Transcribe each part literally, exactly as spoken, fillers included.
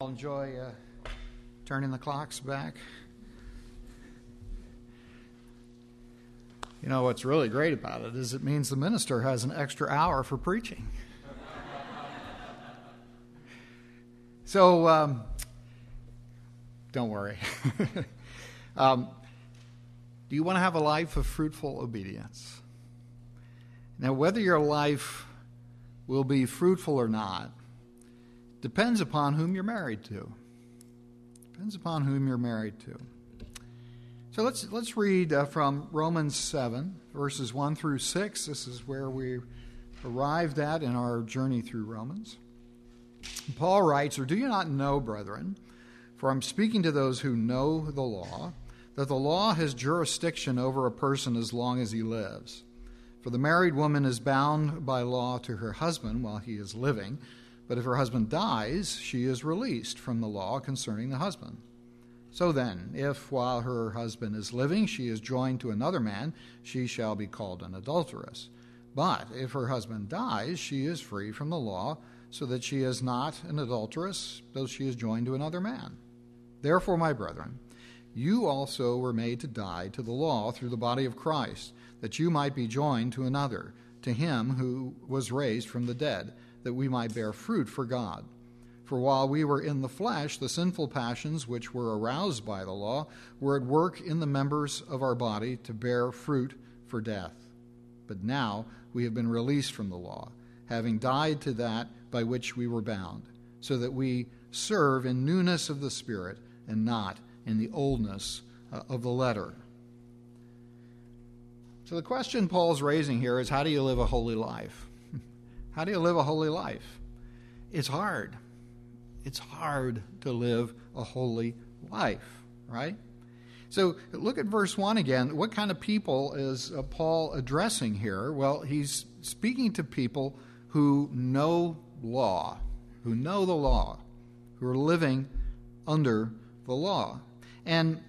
enjoy uh, turning the clocks back? You know, what's really great about it is it means the minister has an extra hour for preaching. So, um, don't worry. um, do you want to have a life of fruitful obedience? Now, whether your life will be fruitful or not depends upon whom you're married to. Depends upon whom you're married to. So let's let's read uh, from Romans seven, verses one through six. This is where we arrived at in our journey through Romans. Paul writes, "Or do you not know, brethren, for I'm speaking to those who know the law, that the law has jurisdiction over a person as long as he lives. For the married woman is bound by law to her husband while he is living, but if her husband dies, she is released from the law concerning the husband. So then, if while her husband is living she is joined to another man, she shall be called an adulteress. But if her husband dies, she is free from the law, so that she is not an adulteress, though she is joined to another man. Therefore, my brethren, you also were made to die to the law through the body of Christ, that you might be joined to another, to him who was raised from the dead, that we might bear fruit for God. For while we were in the flesh, the sinful passions which were aroused by the law were at work in the members of our body to bear fruit for death. But now we have been released from the law, having died to that by which we were bound, so that we serve in newness of the Spirit and not in the oldness uh, of the letter." So the question Paul's raising here is, how do you live a holy life? How do you live a holy life? It's hard. It's hard to live a holy life, right? So look at verse one again. What kind of people is uh, Paul addressing here? Well, he's speaking to people who know law, who know the law, who are living under the law. And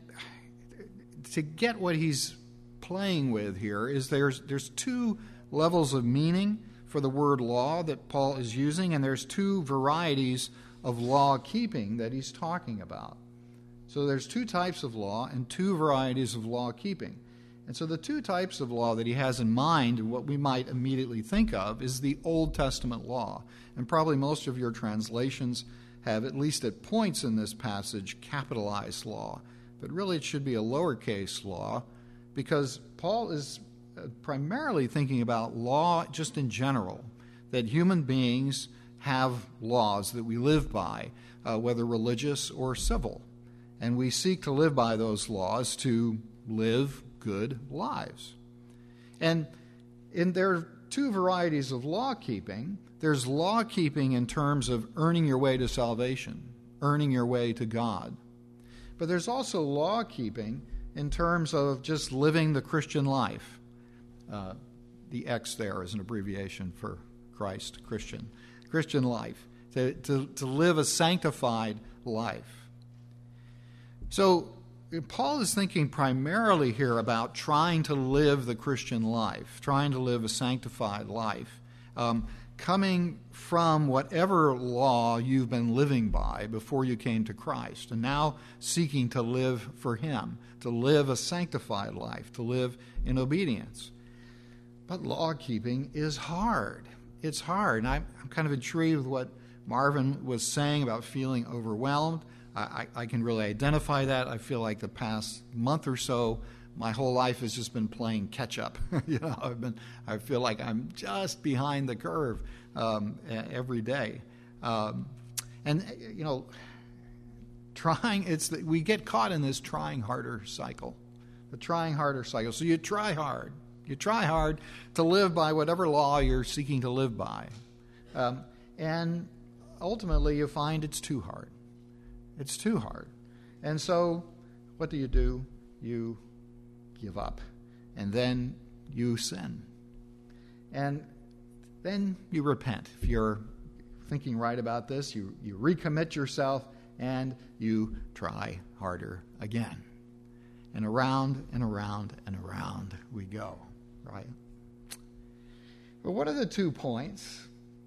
to get what he's playing with here is there's there's two levels of meaning for the word law that Paul is using, and there's two varieties of law keeping that he's talking about. So there's two types of law and two varieties of law keeping. And so the two types of law that he has in mind, and what we might immediately think of, is the Old Testament law. And probably most of your translations have, at least at points in this passage, capitalized law. But really it should be a lowercase law, because Paul is primarily thinking about law just in general, that human beings have laws that we live by, uh, whether religious or civil. And we seek to live by those laws to live good lives. And in there are two varieties of law keeping. There's law keeping in terms of earning your way to salvation, earning your way to God. But there's also law keeping in terms of just living the Christian life. Uh, the X there is an abbreviation for Christ, Christian. Christian life, to, to, to live a sanctified life. So Paul is thinking primarily here about trying to live the Christian life, trying to live a sanctified life, um, coming from whatever law you've been living by before you came to Christ, and now seeking to live for Him, to live a sanctified life, to live in obedience. But law keeping is hard. It's hard. And I'm, I'm kind of intrigued with what Marvin was saying about feeling overwhelmed. I, I can really identify that. I feel like the past month or so, my whole life has just been playing catch up. you know, I've been. I feel like I'm just behind the curve um, every day, um, and you know, trying. It's the, we get caught in this trying harder cycle, the trying harder cycle. So you try hard. You try hard to live by whatever law you're seeking to live by, um, and ultimately you find it's too hard. It's too hard. And so what do you do? You give up. And then you sin. And then you repent. If you're thinking right about this, you, you recommit yourself and you try harder again. And around and around and around we go, right? But what are the two points?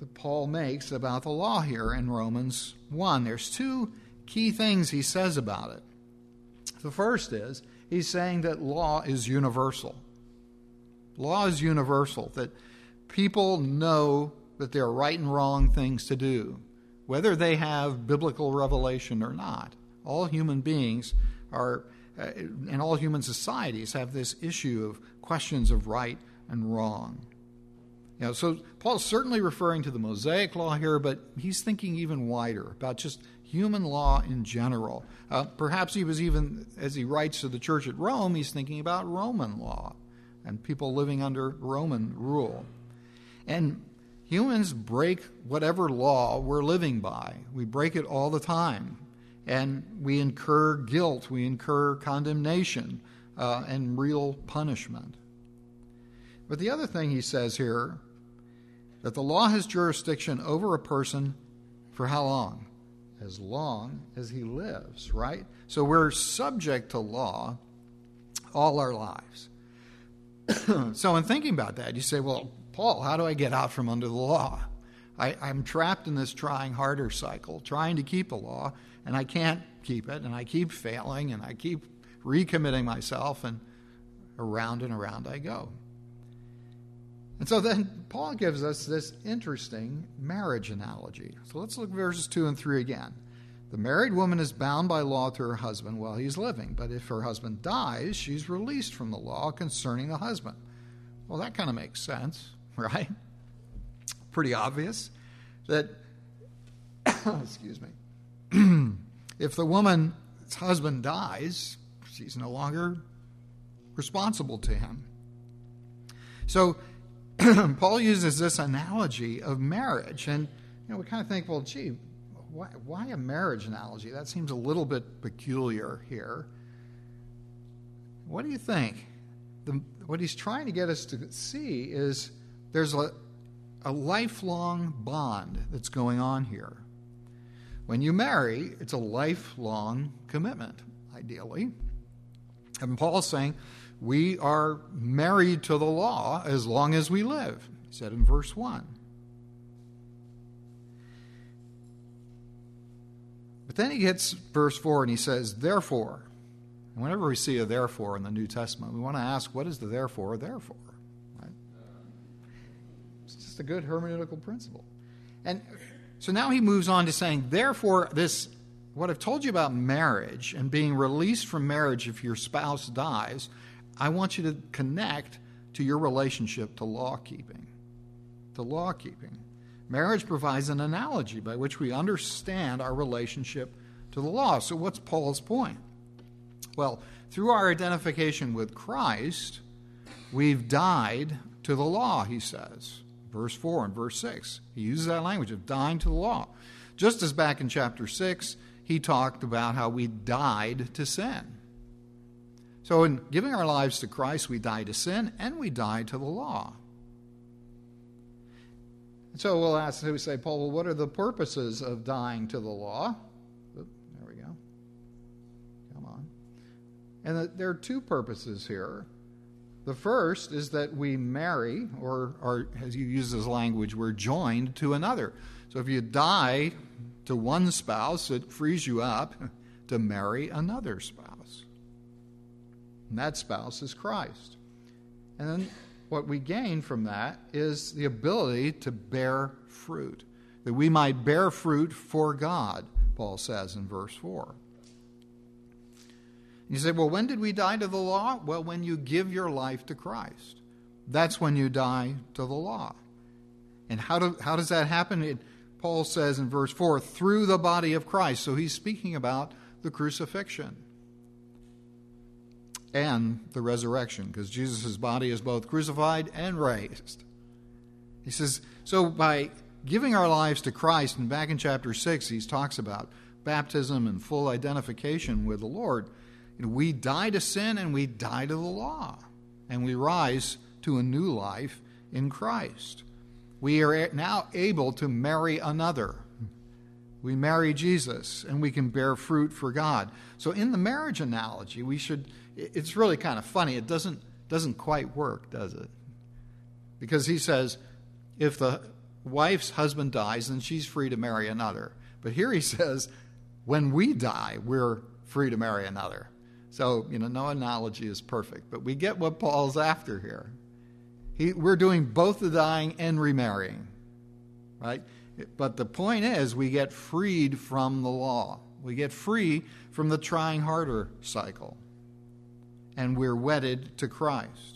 that Paul makes about the law here in Romans one. There's two key things he says about it. The first is he's saying that law is universal. Law is universal, that people know that there are right and wrong things to do, whether they have biblical revelation or not. All human beings are, uh, and all human societies have this issue of questions of right and wrong. You know, so Paul's certainly referring to the Mosaic law here, but he's thinking even wider about just human law in general. Uh, perhaps he was even, as he writes to the church at Rome, he's thinking about Roman law and people living under Roman rule. And humans break whatever law we're living by. We break it all the time. And we incur guilt, we incur condemnation, uh, and real punishment. But the other thing he says here, that the law has jurisdiction over a person for how long? As long as he lives, right? So we're subject to law all our lives. So in thinking about that, you say, well, Paul, how do I get out from under the law? I, I'm trapped in this trying harder cycle, trying to keep the law, and I can't keep it, and I keep failing, and I keep recommitting myself, and around and around I go. And so then Paul gives us this interesting marriage analogy. So let's look at verses two and three again. The married woman is bound by law to her husband while he's living, but if her husband dies, she's released from the law concerning the husband. Well, that kind of makes sense, right? Pretty obvious that, excuse me, if the woman's husband dies, she's no longer responsible to him. So Paul uses this analogy of marriage, and you know we kind of think, well, gee, why, why a marriage analogy? That seems a little bit peculiar here. What do you think? The, what he's trying to get us to see is there's a, a lifelong bond that's going on here. When you marry, it's a lifelong commitment, ideally. And Paul's saying, we are married to the law as long as we live, he said in verse one. But then he gets verse four and he says, therefore. And whenever we see a therefore in the New Testament, we want to ask, what is the therefore there for? Right? It's just a good hermeneutical principle. And so now he moves on to saying, therefore, this, what I've told you about marriage and being released from marriage if your spouse dies, I want you to connect to your relationship to law keeping. To law keeping. Marriage provides an analogy by which we understand our relationship to the law. So what's Paul's point? Well, through our identification with Christ, we've died to the law, he says. Verse four and verse six. He uses that language of dying to the law. Just as back in chapter six, he talked about how we died to sin. So in giving our lives to Christ, we die to sin and we die to the law. So we'll ask, so we say, Paul, well, what are the purposes of dying to the law? Oop, there we go. Come on. And the, there are two purposes here. The first is that we marry, or, or as you use this language, we're joined to another. So if you die to one spouse, it frees you up to marry another spouse. And that spouse is Christ. And then what we gain from that is the ability to bear fruit, that we might bear fruit for God, Paul says in verse four. You say, well, when did we die to the law? Well, when you give your life to Christ. That's when you die to the law. And how, do, how does that happen? It, Paul says in verse four, through the body of Christ. So he's speaking about the crucifixion and the resurrection, because Jesus' body is both crucified and raised. He says, so by giving our lives to Christ, and back in chapter six, he talks about baptism and full identification with the Lord. You know, we die to sin and we die to the law, and we rise to a new life in Christ. We are now able to marry another. We marry Jesus, and we can bear fruit for God. So in the marriage analogy, we should, it's really kind of funny. It doesn't, doesn't quite work, does it? Because he says, if the wife's husband dies, then she's free to marry another. But here he says, when we die, we're free to marry another. So, you know, no analogy is perfect, but we get what Paul's after here. He, we're doing both the dying and remarrying, right? But the point is, we get freed from the law. We get free from the trying harder cycle. And we're wedded to Christ.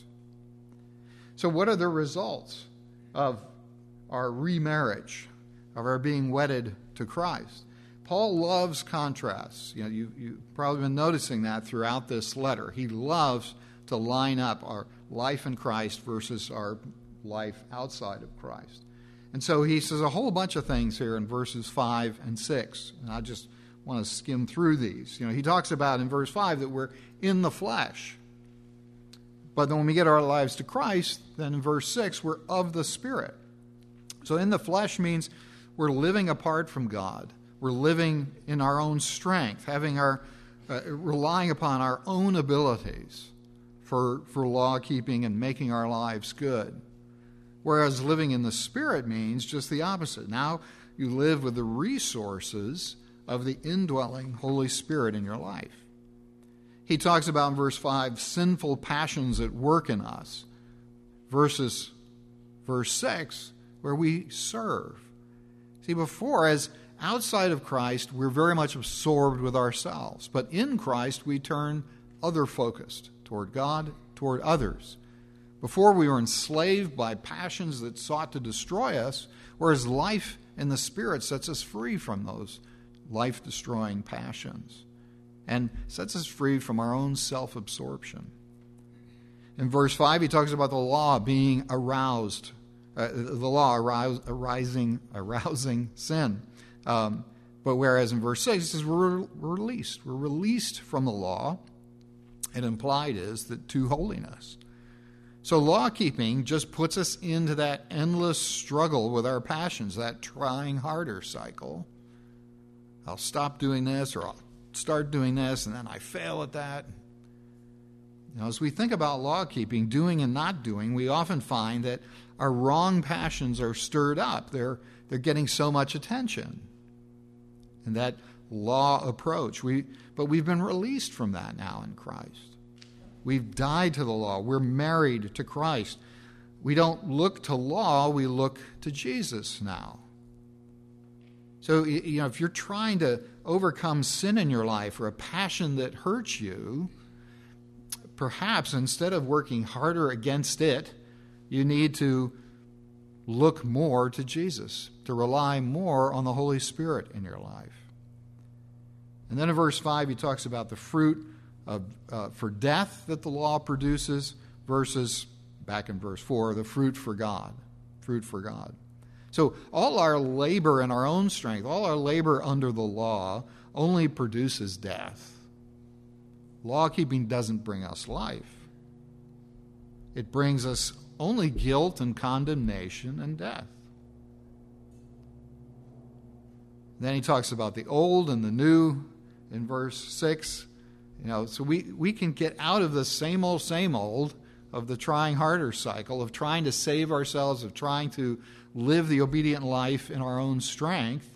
So what are the results of our remarriage, of our being wedded to Christ? Paul loves contrasts. You know, you, you've probably been noticing that throughout this letter. He loves to line up our life in Christ versus our life outside of Christ. And so he says a whole bunch of things here in verses five and six. And I just want to skim through these. You know, he talks about in verse five that we're in the flesh. But then when we get our lives to Christ, then in verse six, we're of the Spirit. So in the flesh means we're living apart from God. We're living in our own strength, having our uh, relying upon our own abilities for, for law keeping and making our lives good. Whereas living in the Spirit means just the opposite. Now you live with the resources of the indwelling Holy Spirit in your life. He talks about in verse five, sinful passions at work in us, versus verse six, where we serve. See, before, as outside of Christ, we're very much absorbed with ourselves. But in Christ, we turn other-focused toward God, toward others. Before, we were enslaved by passions that sought to destroy us, whereas life in the Spirit sets us free from those life-destroying passions and sets us free from our own self-absorption. In verse five, he talks about the law being aroused, uh, the law arouse, arising, arousing sin. Um, but whereas in verse six, he says we're, we're released. We're released from the law. And implied is that to holiness. So law-keeping just puts us into that endless struggle with our passions, that trying harder cycle. I'll stop doing this, or I'll start doing this, and then I fail at that. You know, as we think about law-keeping, doing and not doing, we often find that our wrong passions are stirred up. They're, they're getting so much attention. And that law approach. We, but we've been released from that now in Christ. We've died to the law. We're married to Christ. We don't look to law, we look to Jesus now. So, you know, if you're trying to overcome sin in your life or a passion that hurts you, perhaps instead of working harder against it, you need to look more to Jesus, to rely more on the Holy Spirit in your life. And then in verse five, he talks about the fruit of, uh, for death that the law produces versus, back in verse four, the fruit for God. Fruit for God. So all our labor in our own strength, all our labor under the law only produces death. Law-keeping doesn't bring us life. It brings us only guilt and condemnation and death. Then he talks about the old and the new in verse six. You know, so we, we can get out of the same old, same old of the trying harder cycle, of trying to save ourselves, of trying to live the obedient life in our own strength.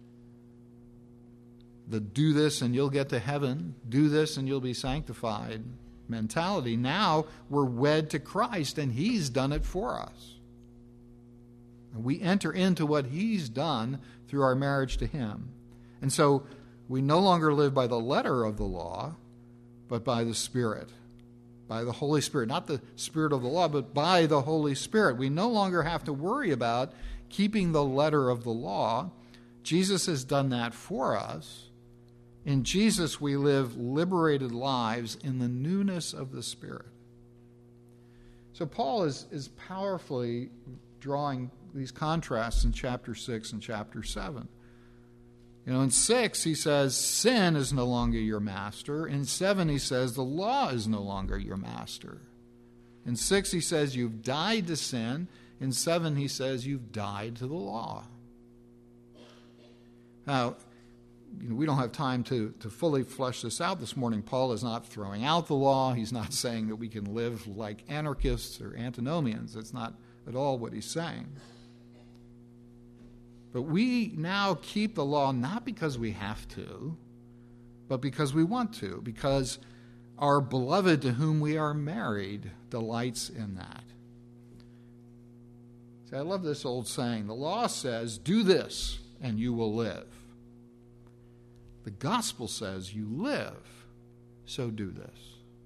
The do this and you'll get to heaven, do this and you'll be sanctified mentality. Now we're wed to Christ and He's done it for us. And we enter into what He's done through our marriage to Him. And so we no longer live by the letter of the law, but by the Spirit, by the Holy Spirit. Not the spirit of the law, but by the Holy Spirit. We no longer have to worry about keeping the letter of the law. Jesus has done that for us. In Jesus, we live liberated lives in the newness of the Spirit. So Paul is, is powerfully drawing these contrasts in chapter six and chapter seven. You know, in six, he says, sin is no longer your master. In seven, he says, the law is no longer your master. In six, he says, you've died to sin. In seven, he says, you've died to the law. Now, you know, we don't have time to, to fully flesh this out this morning. Paul is not throwing out the law. He's not saying that we can live like anarchists or antinomians. That's not at all what he's saying. But we now keep the law not because we have to, but because we want to, because our beloved to whom we are married delights in that. See, I love this old saying. The law says, do this and you will live. The gospel says, you live, so do this.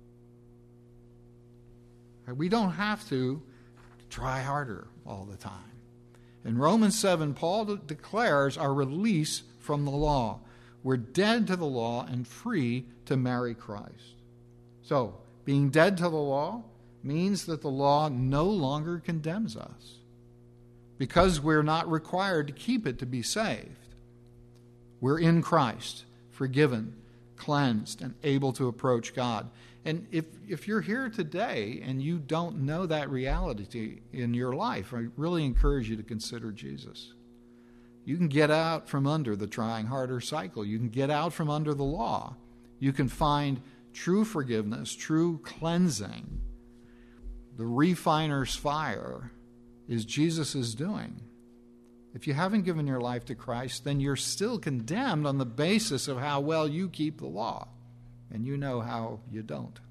We don't have to try harder all the time. In Romans seven, Paul de- declares our release from the law. We're dead to the law and free to marry Christ. So, being dead to the law means that the law no longer condemns us because we're not required to keep it to be saved. We're in Christ, forgiven, cleansed, and able to approach God. And if, if you're here today and you don't know that reality in your life, I really encourage you to consider Jesus. You can get out from under the trying harder cycle. You can get out from under the law. You can find true forgiveness, true cleansing. The refiner's fire is Jesus' doing. If you haven't given your life to Christ, then you're still condemned on the basis of how well you keep the law. And you know how you don't.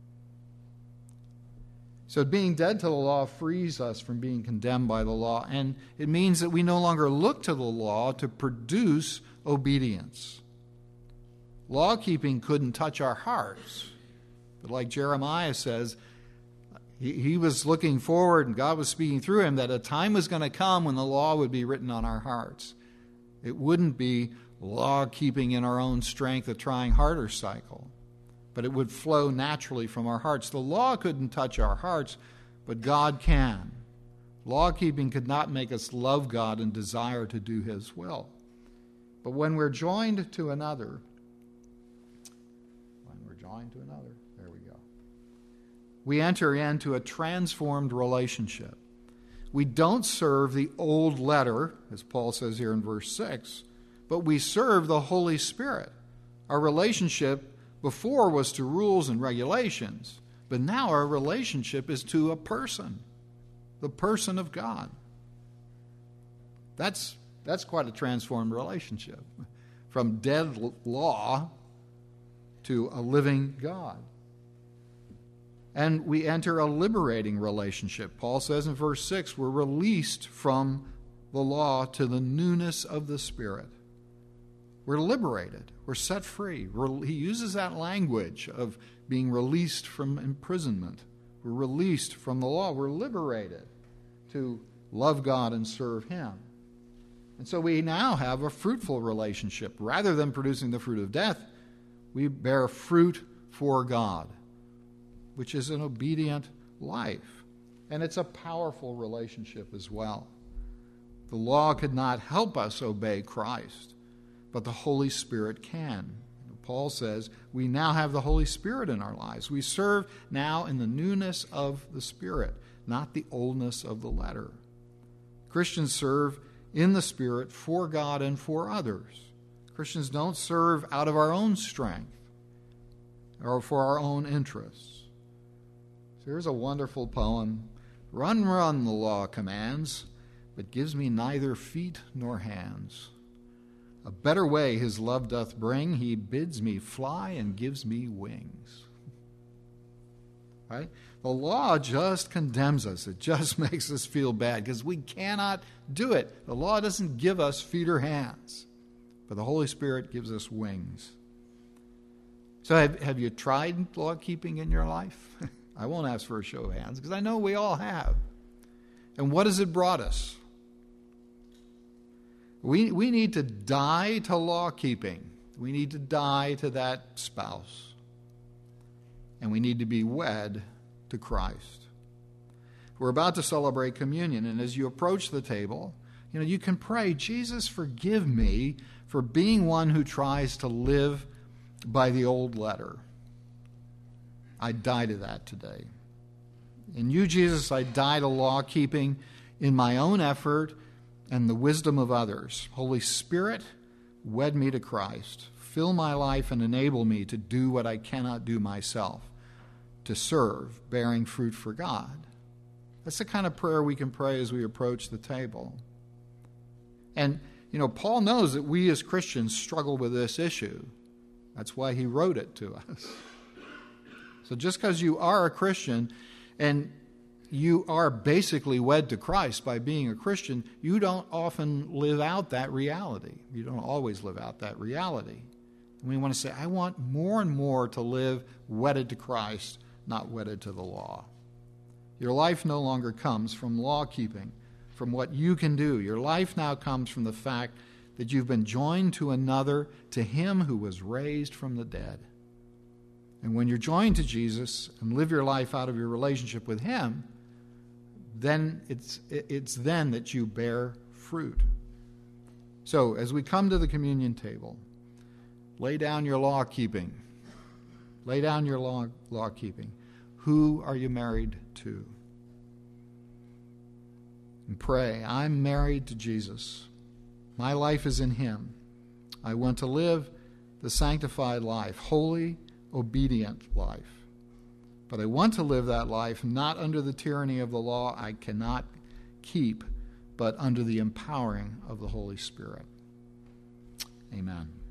So being dead to the law frees us from being condemned by the law. And it means that we no longer look to the law to produce obedience. Law-keeping couldn't touch our hearts. But like Jeremiah says, he, he was looking forward and God was speaking through him that a time was going to come when the law would be written on our hearts. It wouldn't be law-keeping in our own strength, a trying harder cycle. But it would flow naturally from our hearts. The law couldn't touch our hearts, but God can. Law-keeping could not make us love God and desire to do His will. But when we're joined to another, when we're joined to another, there we go, we enter into a transformed relationship. We don't serve the old letter, as Paul says here in verse six, but we serve the Holy Spirit. Our relationship before was to rules and regulations, but now our relationship is to a person, the person of God. That's, that's quite a transformed relationship, from dead law to a living God. And we enter a liberating relationship. Paul says in verse six, we're released from the law to the newness of the Spirit. We're liberated. We're set free. We're, he uses that language of being released from imprisonment. We're released from the law. We're liberated to love God and serve Him. And so we now have a fruitful relationship. Rather than producing the fruit of death, we bear fruit for God, which is an obedient life. And it's a powerful relationship as well. The law could not help us obey Christ, but the Holy Spirit can. Paul says we now have the Holy Spirit in our lives. We serve now in the newness of the Spirit, not the oldness of the letter. Christians serve in the Spirit for God and for others. Christians don't serve out of our own strength or for our own interests. So here's a wonderful poem. Run, run, the law commands, but gives me neither feet nor hands. A better way his love doth bring. He bids me fly and gives me wings. Right? The law just condemns us. It just makes us feel bad because we cannot do it. The law doesn't give us feet or hands, but the Holy Spirit gives us wings. So have, have you tried law keeping in your life? I won't ask for a show of hands because I know we all have. And what has it brought us? We, we need to die to law keeping. We need to die to that spouse. And we need to be wed to Christ. We're about to celebrate communion, and as you approach the table, you know, you can pray, Jesus, forgive me for being one who tries to live by the old letter. I die to that today. In you, Jesus, I die to law keeping in my own effort and the wisdom of others. Holy Spirit, wed me to Christ. Fill my life and enable me to do what I cannot do myself, to serve, bearing fruit for God. That's the kind of prayer we can pray as we approach the table. And You know, Paul knows that we as Christians struggle with this issue. That's why he wrote it to us. So just because you are a Christian and you are basically wed to Christ by being a Christian, you don't often live out that reality. You don't always live out that reality. And we want to say, I want more and more to live wedded to Christ, not wedded to the law. Your life no longer comes from law keeping, from what you can do. Your life now comes from the fact that you've been joined to another, to him who was raised from the dead. And when you're joined to Jesus and live your life out of your relationship with him, then it's it's then that you bear fruit. So as we come to the communion table, lay down your law keeping. Lay down your law law keeping. Who are you married to? And pray, I'm married to Jesus. My life is in him. I want to live the sanctified life, holy, obedient life. But I want to live that life not under the tyranny of the law I cannot keep, but under the empowering of the Holy Spirit. Amen.